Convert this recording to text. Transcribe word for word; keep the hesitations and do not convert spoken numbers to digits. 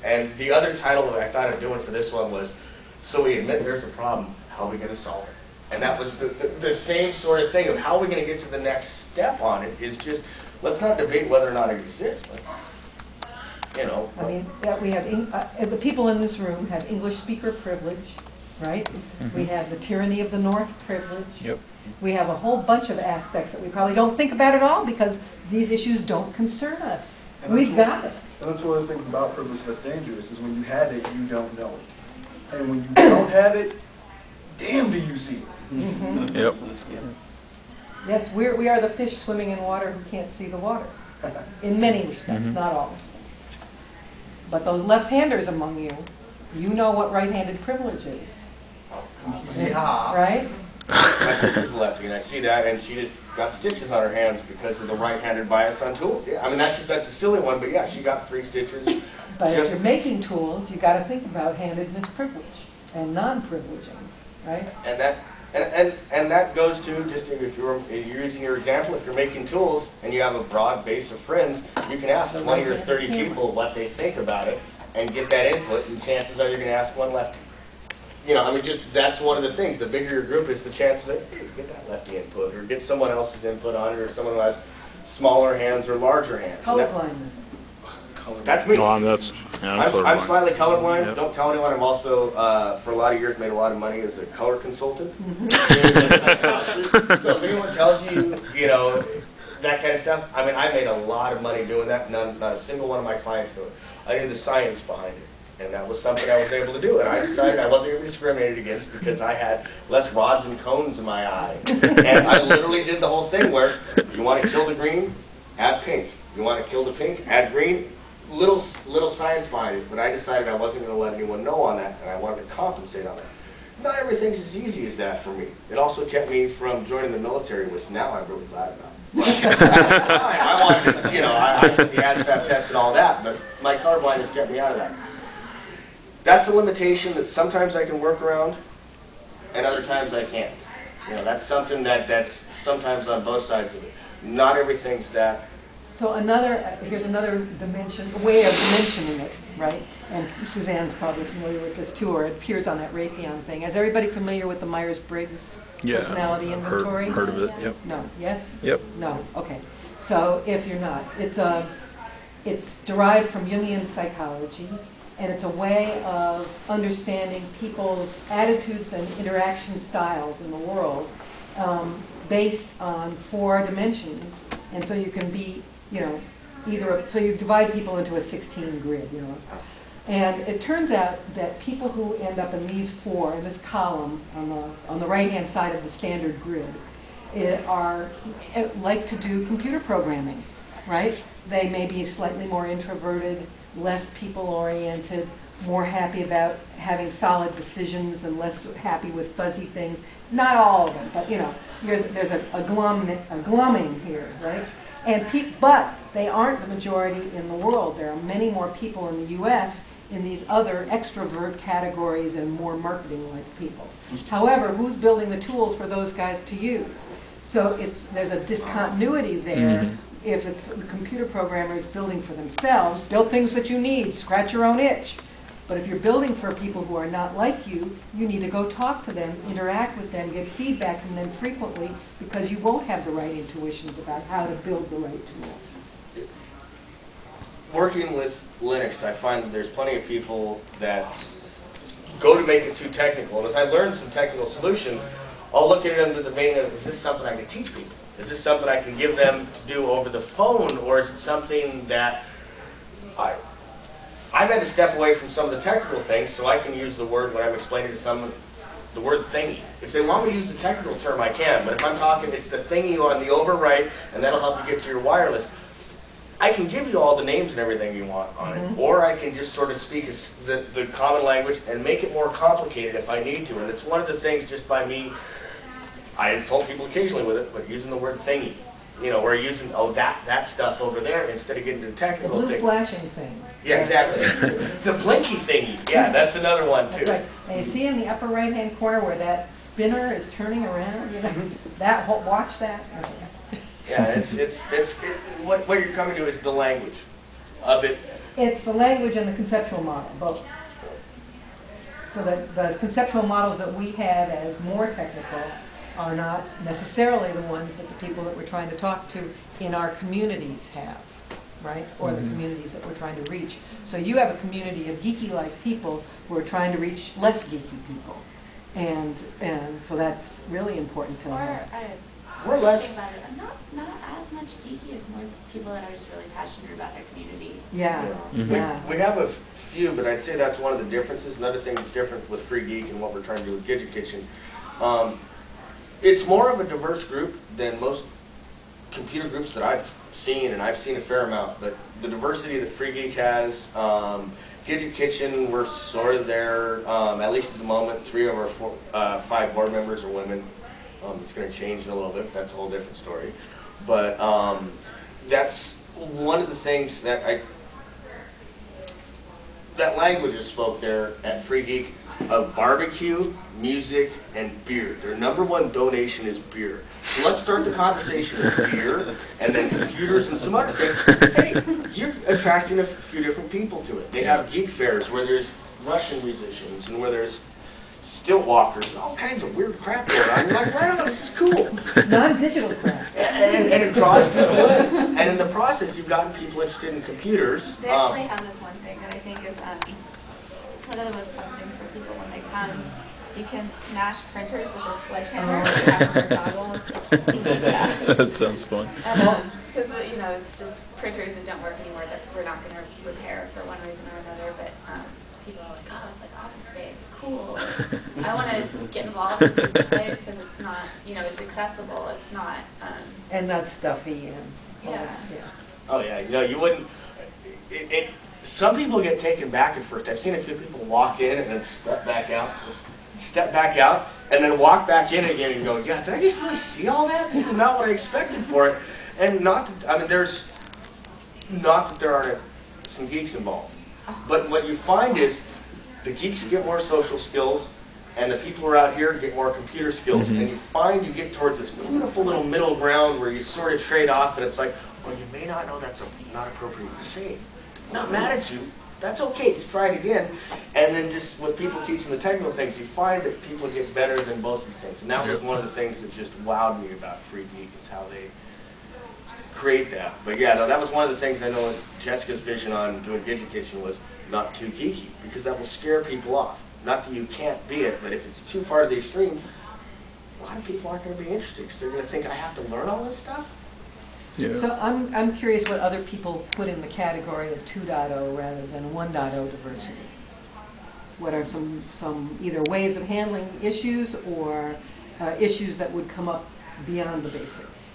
And the other title that I thought of doing for this one was, so we admit there's a problem, how are we going to solve it? And that was the, the, the same sort of thing of how are we going to get to the next step on it is just, let's not debate whether or not it exists. Let's, you know. I mean, yeah, we have, uh, the people in this room have English speaker privilege, right? Mm-hmm. We have the tyranny of the North privilege. Yep. We have a whole bunch of aspects that we probably don't think about at all because these issues don't concern us. We've got it. And that's one of the things about privilege that's dangerous is when you have it, you don't know it. And when you don't have it, damn do you see it. Mm-hmm. Yep. Yes, we're, we are the fish swimming in water who can't see the water. In many respects, mm-hmm. not all respects. But those left-handers among you, you know what right-handed privilege is. Yeah. Right? My sister's a lefty, and I see that, and she just got stitches on her hands because of the right-handed bias on tools. Yeah, I mean, that's just that's a silly one, but yeah, she got three stitches. But just if you're making tools, you got to think about handedness privilege and non-privileging, right? And that and, and and that goes to just if you're if you're using your example, if you're making tools and you have a broad base of friends, you can ask twenty or thirty people what they think about it and get that input, and chances are you're going to ask one lefty. You know, I mean, just that's one of the things. The bigger your group is, the chances that hey, get that lefty input, or get someone else's input on it, or someone who has smaller hands or larger hands. Colorblindness. That's me. No, I'm, that's, yeah, I'm, I'm, I'm slightly colorblind. Yep. Don't tell anyone. I'm also, uh, for a lot of years, made a lot of money as a color consultant. Mm-hmm. So if anyone tells you, you know, that kind of stuff, I mean, I made a lot of money doing that. None, not a single one of my clients knew it. I knew the science behind it. And that was something I was able to do. And I decided I wasn't going to be discriminated against because I had less rods and cones in my eye. And I literally did the whole thing where you want to kill the green, add pink. You want to kill the pink, add green. Little, little science behind it. But I decided I wasn't going to let anyone know on that, and I wanted to compensate on that. Not everything's as easy as that for me. It also kept me from joining the military, which now I'm really glad about. I wanted to, you know, I, I did the ASVAB test and all that, but my colorblindness kept me out of that. That's a limitation that sometimes I can work around, and other times I can't. You know, that's something that that's sometimes on both sides of it. Not everything's that. So another, here's another dimension, a way of dimensioning it, right? And Suzanne's probably familiar with this too, or it appears on that Raytheon thing. Is everybody familiar with the Myers-Briggs yeah, personality inventory? Heard, heard of it, yep. No, yes? Yep. No, okay. So if you're not, it's, a, it's derived from Jungian psychology, and it's a way of understanding people's attitudes and interaction styles in the world um, based on four dimensions. And so you can be, you know, either, so you divide people into a sixteen grid, you know. And it turns out that people who end up in these four, in this column on the, on the right-hand side of the standard grid, it are, it like to do computer programming, right? They may be slightly more introverted, less people-oriented, more happy about having solid decisions and less happy with fuzzy things. Not all of them, but you know, there's, there's a, a, glum, a glumming here, right? And pe but they aren't the majority in the world. There are many more people in the U S in these other extrovert categories and more marketing-like people. However, who's building the tools for those guys to use? So it's, there's a discontinuity there. Mm-hmm. If it's the computer programmers building for themselves, build things that you need, scratch your own itch. But if you're building for people who are not like you, you need to go talk to them, interact with them, get feedback from them frequently, because you won't have the right intuitions about how to build the right tool. Working with Linux, I find that there's plenty of people that go to make it too technical. And as I learn some technical solutions, I'll look at it under the vein of, is this something I can teach people? Is this something I can give them to do over the phone, or is it something that I, I've had to step away from some of the technical things so I can use the word when I'm explaining to someone, the word thingy. If they want me to use the technical term, I can, but if I'm talking, it's the thingy on the overwrite, and that'll help you get to your wireless. I can give you all the names and everything you want on it, or I can just sort of speak the, the common language and make it more complicated if I need to. And it's one of the things just by me, I insult people occasionally with it, but using the word thingy. You know, we're using, oh, that, that stuff over there instead of getting to the technical The blue things. flashing thing. Yeah, exactly. The blinky thingy. Yeah, that's another one, too. That's right. And you see in the upper right-hand corner where that spinner is turning around? You know, that whole, watch that. Yeah, it's, it's, it's, it, what, what you're coming to is the language of it. It's the language and the conceptual model, both. So that the conceptual models that we have as more technical are not necessarily the ones that the people that we're trying to talk to in our communities have, right? Or the communities that we're trying to reach. So you have a community of geeky-like people who are trying to reach less geeky people. And, and so that's really important to Or, know. uh, We're less- think about it, uh, not, not as much geeky as more people that are just really passionate about their community. Yeah, So, We, yeah. we have a few, but I'd say that's one of the differences. Another thing that's different with Free Geek and what we're trying to do with Gidget Kitchen, um, it's more of a diverse group than most computer groups that I've seen, and I've seen a fair amount. But the diversity that Free Geek has, um, Gidget Kitchen, we're sort of there, um, at least at the moment. Three of our four, uh, five board members are women. Um, it's going to change in a little bit. That's a whole different story. But um, that's one of the things that I, that language is spoke there at Free Geek of barbecue, music, and beer. Their number one donation is beer. So let's start the conversation with beer, and then computers and some other things. Hey, you're attracting a few different people to it. They have geek fairs where there's Russian musicians and where there's stilt walkers and all kinds of weird crap going on. You're like, right on, this is cool. Non-digital crap. And, and, and it draws people in. And in the process, you've gotten people interested in computers. They Um, actually have this one thing that I think is um, one of the most fun things for people when they come. You can smash printers with a sledgehammer. Oh. You have on goggles. Yeah. That sounds fun. Because, um, you know, it's just printers that don't work anymore that we're not going to repair for one reason or another. But um, people are like, oh, it's like office space. Cool. I want to get involved in this place because it's not, you know, it's accessible. It's not, um, And not stuffy and, all Yeah. that, yeah. Oh yeah, you know, you wouldn't, it, it, some people get taken back at first. I've seen a few people walk in and then step back out, step back out, and then walk back in again and go, yeah, did I just really see all that? This is not what I expected for it. And not, that, I mean, there's, not that there aren't some geeks involved. But what you find is, the geeks get more social skills, and the people who are out here get more computer skills. Mhm. And you find you get towards this beautiful little middle ground where you sort of trade off, and it's like, well, you may not know that's a, not appropriate to say. Not mad at you. That's okay. Just try it again. And then just with people teaching the technical things, you find that people get better than both of these things. And that was one of the things that just wowed me about Free Geek is how they create that. But yeah, no, that was one of the things I know Jessica's vision on doing Gidget Kitchen was not too geeky, because that will scare people off. Not that you can't be it, but if it's too far to the extreme, a lot of people aren't going to be interested because they're going to think I have to learn all this stuff. Yeah. So I'm, I'm curious what other people put in the category of two point oh rather than one point oh diversity. What are some, some either ways of handling issues or uh, issues that would come up beyond the basics?